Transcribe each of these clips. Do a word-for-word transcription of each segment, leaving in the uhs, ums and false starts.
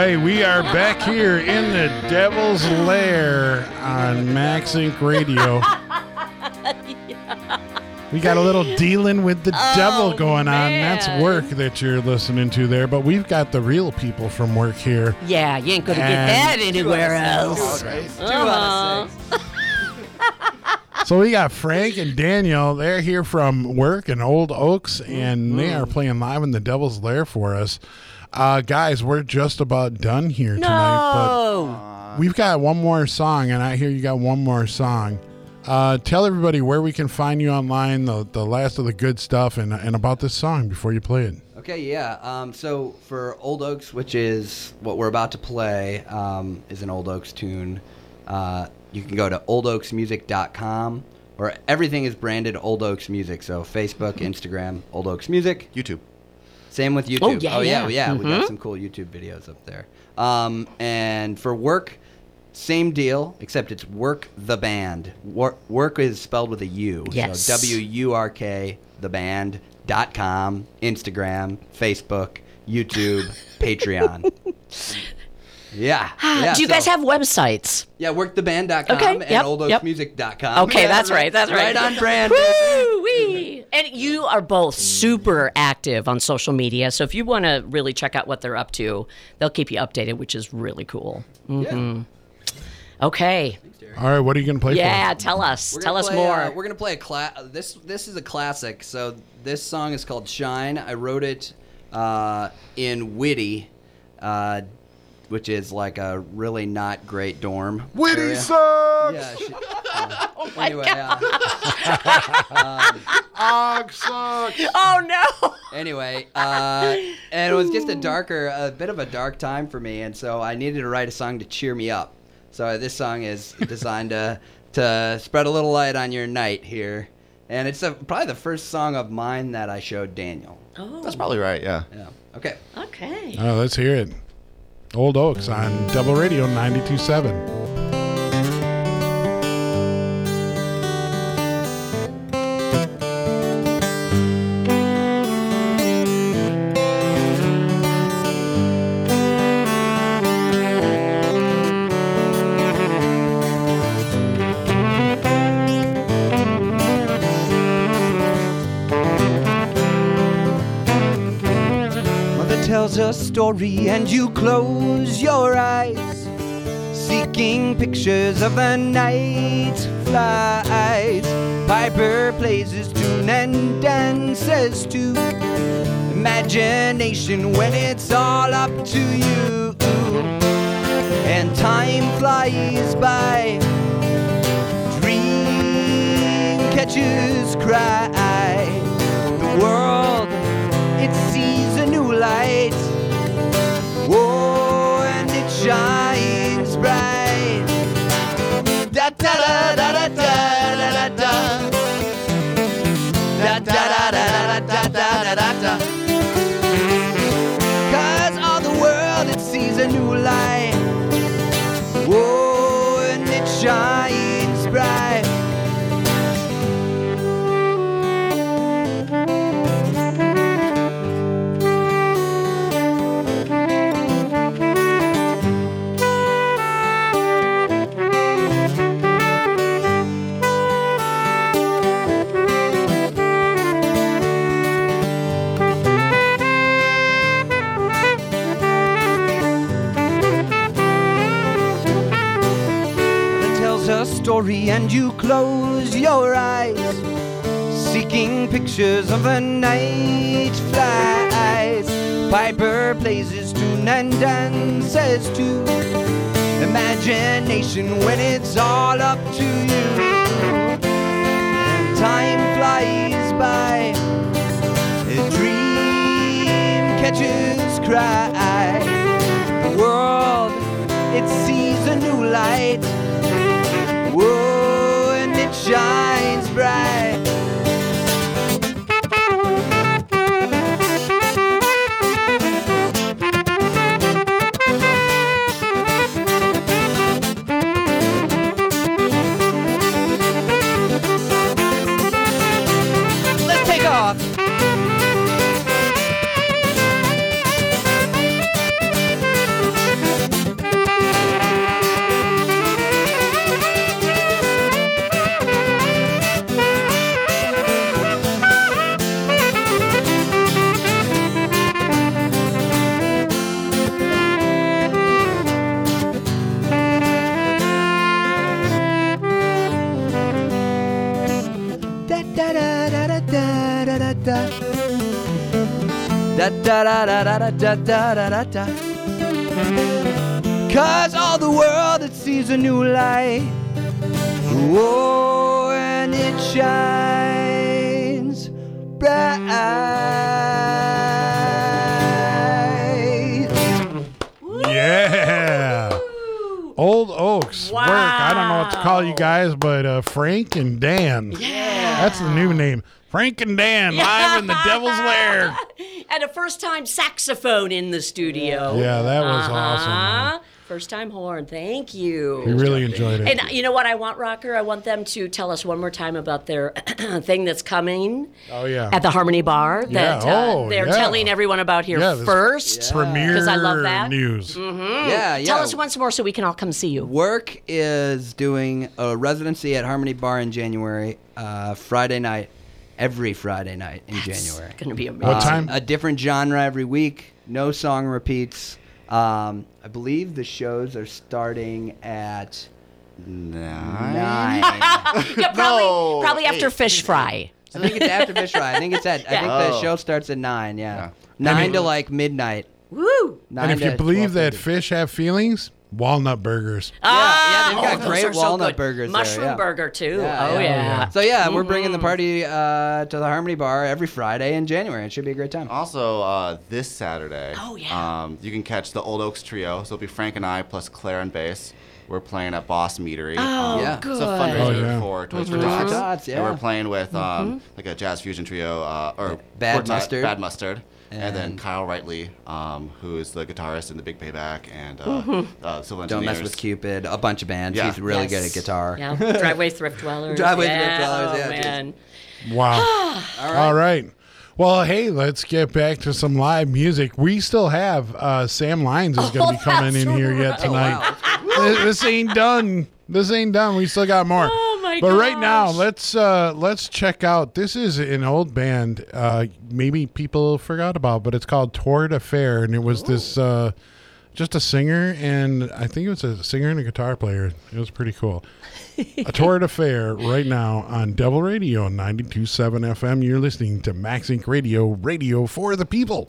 right, we are back here in the Devil's Lair on Max Inc Radio. Yeah. We got a little dealing with the oh, devil going on. Man. That's work that you're listening to there, but we've got the real people from work here. Yeah, you ain't gonna get that anywhere else. Two uh-huh. out of six. So we got Frank and Daniel. They're here from work in Old Oaks, and mm-hmm. they are playing live in the Devil's Lair for us. Uh, guys, we're just about done here no. tonight, but we've got one more song, and I hear you got one more song. Uh, tell everybody where we can find you online, the, the last of the good stuff, and, and about this song before you play it. Okay, yeah. Um, so for Old Oaks, which is what we're about to play, um, is an Old Oaks tune. Uh, you can go to old oaks music dot com, or everything is branded Old Oaks Music. So Facebook, Instagram, Old Oaks Music. YouTube. Same with YouTube. Oh, yeah, oh, yeah. yeah. yeah. Mm-hmm. We got some cool YouTube videos up there. Um, and for work, same deal, except it's Work the Band. Work, work is spelled with a U. Yes. So W U R K, the band, dot com, Instagram, Facebook, YouTube, Patreon. Yeah. yeah. Do you so, guys have websites? Yeah, work the band dot com okay, and yep, old oaks music dot com. Yep. Okay, yeah, that's right, right. That's right. Right on brand. Woo-wee. And you are both super active on social media. So if you want to really check out what they're up to, they'll keep you updated, which is really cool. Mm-hmm. Yeah. Okay. All right, what are you going to play yeah, for? tell us. We're Tell us play, more. Uh, we're going to play a class. This this is a classic. So this song is called Shine. I wrote it uh, in Whitty, uh, which is like a really not great dorm. Whitty area. sucks! Yeah. She, uh, oh my anyway, God. Uh, um, Og sucks! Oh, no. Anyway, uh, and it was just a darker, a bit of a dark time for me, and so I needed to write a song to cheer me up. So this song is designed to to spread a little light on your night here, and it's a, probably the first song of mine that I showed Daniel. Oh. That's probably right, yeah. Yeah. Okay. Okay. Oh, let's hear it. Old Oaks on Double Radio ninety-two point seven. Tells a story and you close your eyes, seeking pictures of the night flies. Piper plays his tune and dances to imagination when it's all up to you. And time flies by, dream catches cry. The world, it sees a new light. Whoa, and it shines bright. Da da da da da da da da. Da da da da da da da da. 'Cause all the world, it sees a new light. Whoa, and it shines bright. Story and you close your eyes, seeking pictures of a night flies. Piper plays his tune and dances to imagination when it's all up to you. And time flies by, a dream catches cry. The world, it sees a new light. Whoa, and it shines bright. Let's take off. Da da da da da da da da. Da da da da da da da da da da. Cause all the world it sees a new light. Oh, and it shines bright. Yeah. Old Oaks Wow. work. I don't know what to call you guys, but uh, Frank and Dan. Yeah. That's the new name. Frank and Dan live in the Devil's Lair. And a first time saxophone in the studio. Yeah, that was Uh-huh. awesome. Man. First time horn. Thank you. We really enjoyed it. And you know what I want, Rocker? I want them to tell us one more time about their thing that's coming Oh yeah. at the Harmony Bar that Yeah. uh, Oh, they're yeah. telling everyone about here Yeah, this- first. Premier 'Cause I love that. news. Yeah, yeah. Tell us once more so we can all come see you. Work is doing a residency at Harmony Bar in January, uh, Friday night, every Friday night in January. It's going to be amazing. What time? A different genre every week, no song repeats. Um, I believe the shows are starting at Nine. nine. Yeah, probably, No, probably after eight. fish fry. I think it's after Fish Fry. I think it's at. I think the Oh. show starts at nine. Yeah, Yeah. nine And it- to like midnight. Woo! Nine And if you to believe that twelve thirty. fish have feelings, walnut burgers. Ah, yeah, they've got oh, those great are so walnut good. burgers there, Mushroom yeah. burger, too. Yeah, oh, yeah. yeah. So yeah, we're bringing Mm-hmm. the party uh, to the Harmony Bar every Friday in January. It should be a great time. Also, uh, this Saturday, Oh, yeah. um, you can catch the Old Oaks Trio. So it'll be Frank and I plus Claire and bass. We're playing at Boss Meadery. Oh, Yeah. good. It's a fundraiser Oh, yeah. for Toys for Toys for Tots. Tots, yeah. And we're playing with um, like a jazz fusion trio, uh, or Bad quartet, Mustard. Bad Mustard. And, then And- Kyle Wrightley, um, who is the guitarist in the Big Payback and uh, uh, Civil Don't mess Engineers. with Cupid. A bunch of bands. Yeah. He's really Yes. good at guitar. Yeah, Driveway Thrift Dwellers. Driveway yeah. Thrift Dwellers, Oh, yeah, just- man. Wow. All right. Well, hey, let's get back to some live music. We still have uh, Sam Lyons is going to Oh, be coming that's in here yet right. tonight. This, this ain't done. This ain't done. We still got more. Oh, my But right now, gosh. let's uh, let's check out. This is an old band. Uh, maybe people forgot about, but it's called Toward Affair, and it was this uh, just a singer, and I think it was a singer and a guitar player. It was pretty cool. A Toward Affair right now on Devil Radio ninety-two point seven F M. You're listening to Max Inc Radio, radio for the people.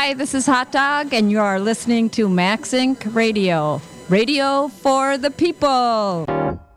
Hi, this is Hot Dog, and you are listening to Max Incorporated. Radio. Radio for the people.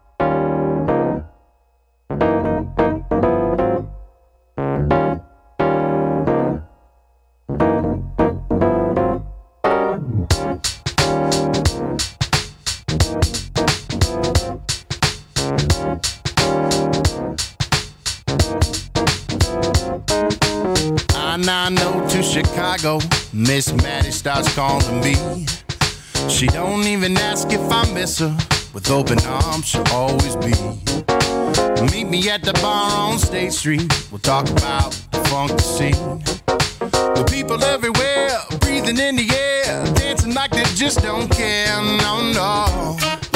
I nine oh to Chicago, Miss Maddie starts calling me. She don't even ask if I miss her. With open arms, she'll always be. Meet me at the bar on State Street. We'll talk about the funky scene. With people everywhere, breathing in the air, dancing like they just don't care. No, no.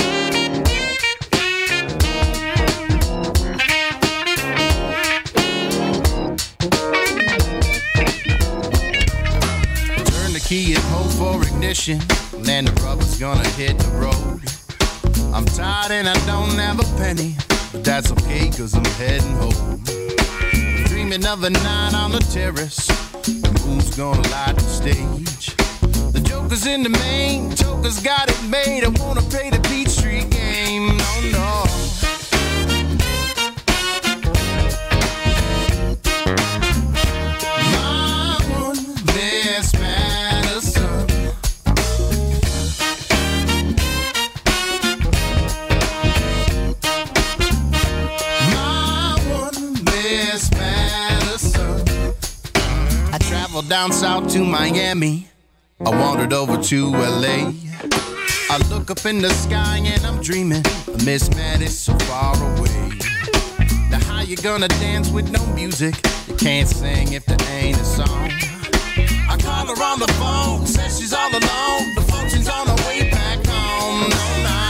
Turn the key and hold for ignition. Then the rubber's gonna hit the road. I'm tired and I don't have a penny, but that's okay cause I'm heading home. Dreaming of a night on the terrace, the moon's gonna light the stage. The joker's in the main, joker's got it made. I wanna play the Beat Street game, no, no. My one best Madison. Down south to Miami, I wandered over to L A. I look up in the sky and I'm dreaming of Miss Maddie so far away. Now how you gonna dance with no music? You can't sing if there ain't a song. I call her on the phone, says she's all alone. The function's on her way back home. No, no.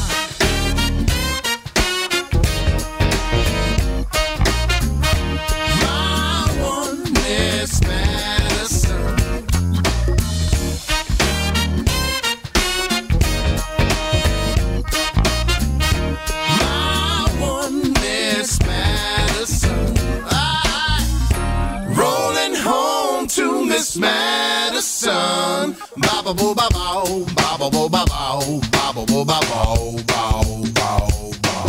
Miss Madison, ba ba boo ba bow, ba ba boo ba bow, ba ba boo ba bow, bow, bow, bow.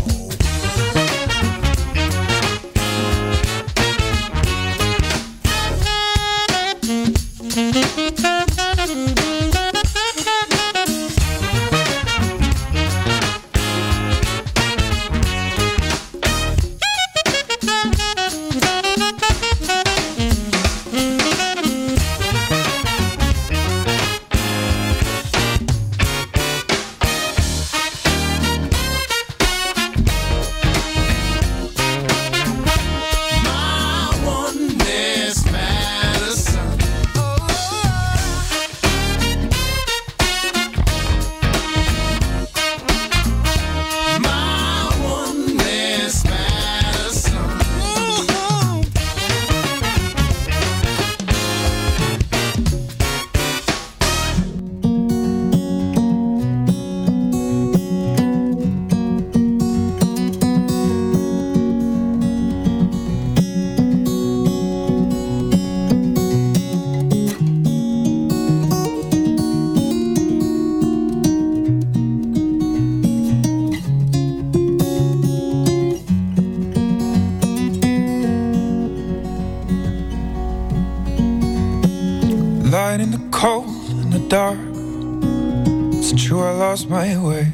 Lying in the cold, in the dark, it's true I lost my way.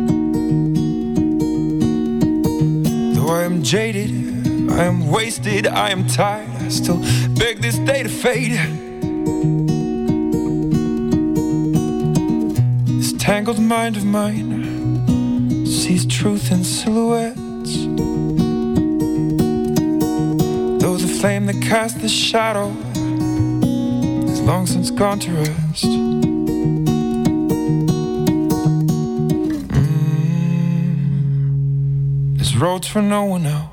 Though I am jaded, I am wasted, I am tired, I still beg this day to fade. This tangled mind of mine sees truth in silhouettes. Though the flame that casts the shadow long since gone to rest. Mm, this road's for no one else.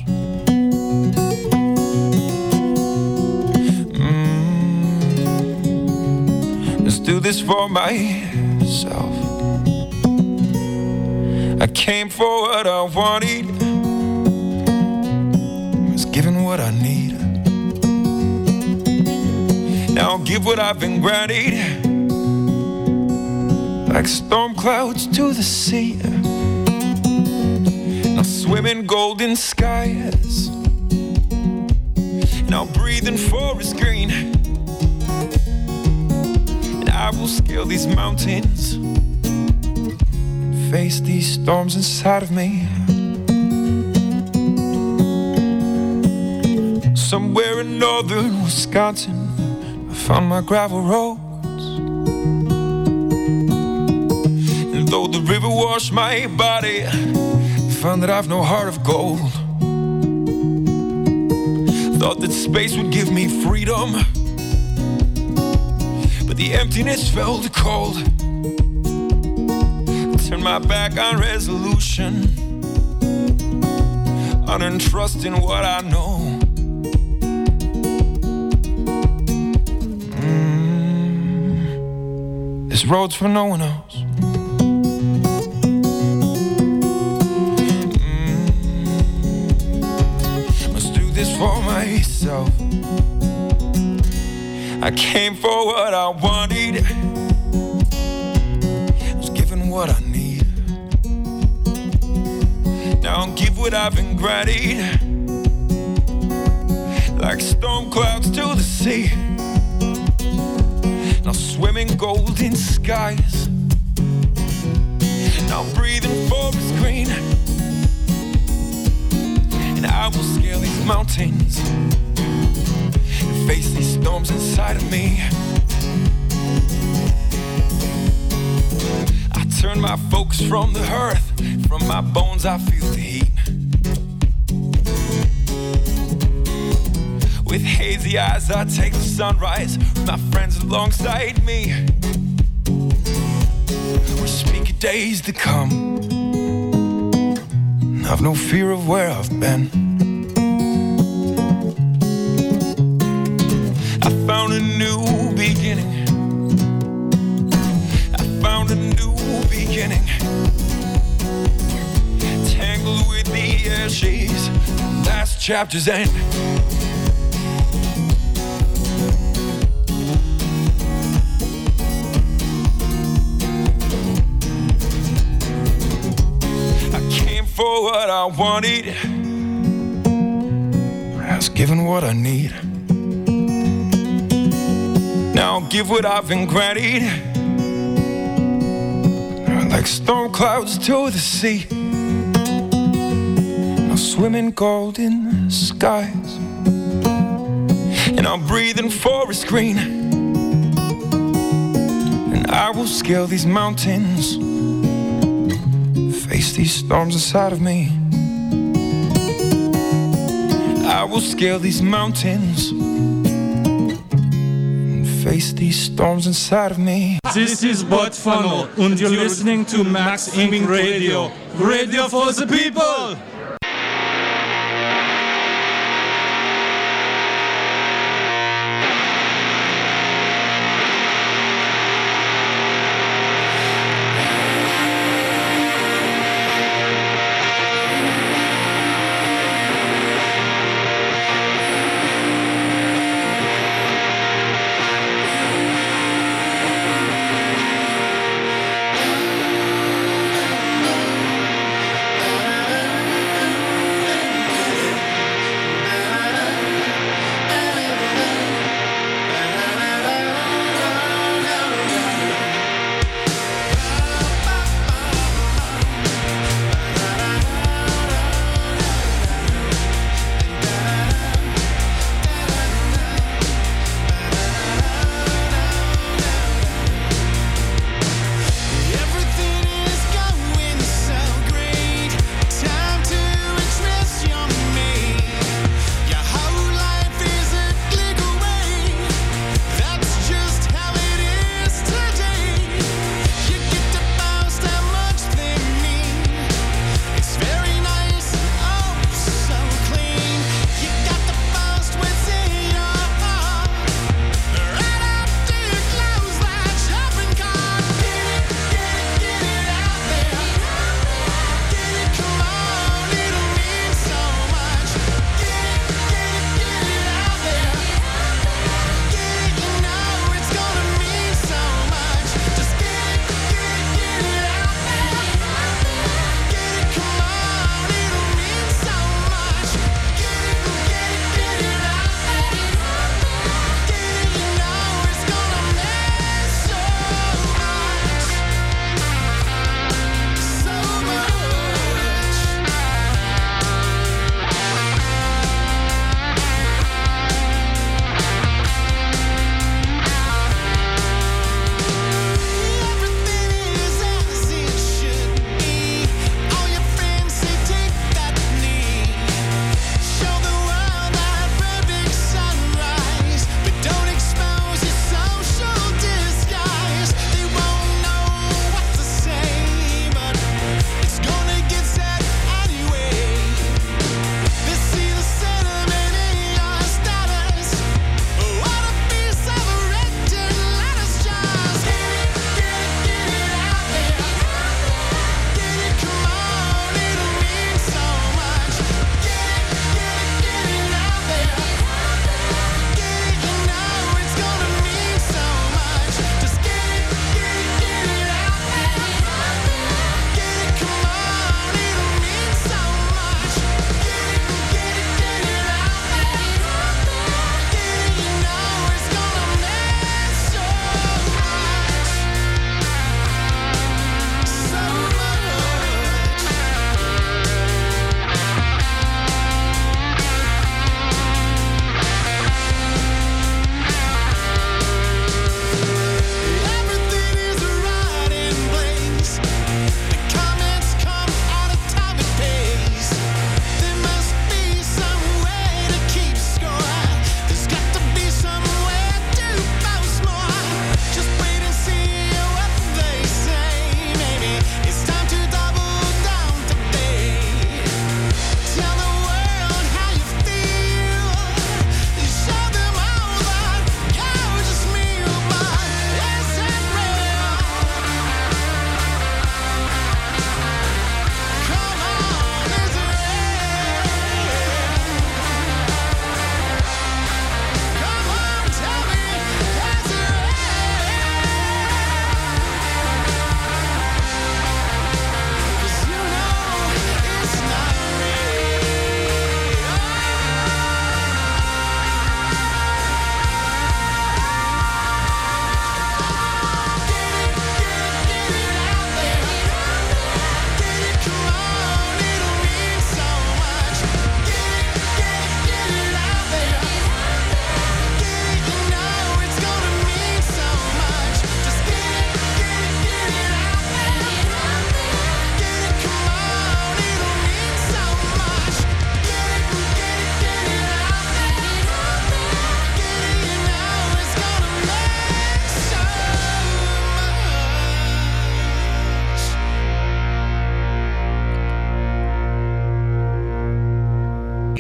Mm, let's do this for myself. I came for what I wanted, was given what I need. Now Now I'll give what I've been granted, like storm clouds to the sea. Now swim in golden skies, and I'll breathe in forest green, and I will scale these mountains, face these storms inside of me. Somewhere in northern Wisconsin, I found my gravel roads, and though the river washed my body, I found that I've no heart of gold. Thought that space would give me freedom, but the emptiness felt cold. Turned my back on resolution, unearned trust in what I know. Mm, this road's for no one else. Mm, must do this for myself. I came for what I wanted, was given what I need. Now I'll give what I've been granted, like storm clouds to the sea. Now swim in golden skies, now breathe in forest green, and I will scale these mountains and face these storms inside of me. I turn my focus from the earth, from my bones I feel the heat. With hazy eyes I take the sunrise, with my friends alongside me. We speak of days to come, and I've no fear of where I've been. I found a new beginning, I found a new beginning. Tangled with the ashes, last chapter's end. I came for what I wanted, I was given what I need. Now I'll give what I've been granted, like storm clouds to the sea. I'll swim in golden skies, and I'll breathe in forest green, and I will scale these mountains, face these storms inside of me. I will scale these mountains and face these storms inside of me. This is Bud Funnel, and you're listening to Max Inc Radio. Radio for the people!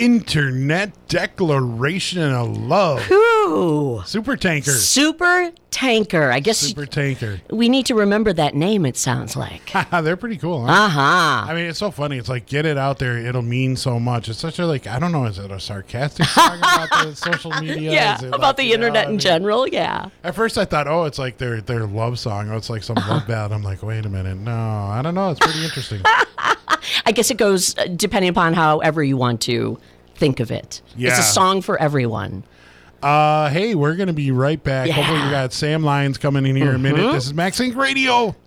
Internet Declaration of Love. Ooh. Super Tanker. Super Tanker. I guess Super Tanker. we need to remember that name, it sounds like. They're pretty cool, huh? Uh-huh. I mean, it's so funny. It's like, get it out there. It'll mean so much. It's such a, like, I don't know, is it a sarcastic song about the social media? Yeah, Is it about like, the you know, internet I in mean, general, yeah. At first, I thought, oh, it's like their their love song. Oh, it's like some love ballad. I'm like, wait a minute. No, I don't know. It's pretty interesting. I guess it goes uh, depending upon however you want to think of it. Yeah. It's a song for everyone. Uh, hey, we're going to be right back. Yeah. Hopefully, we got Sam Lyons coming in here in a minute. This is Max Inc Radio.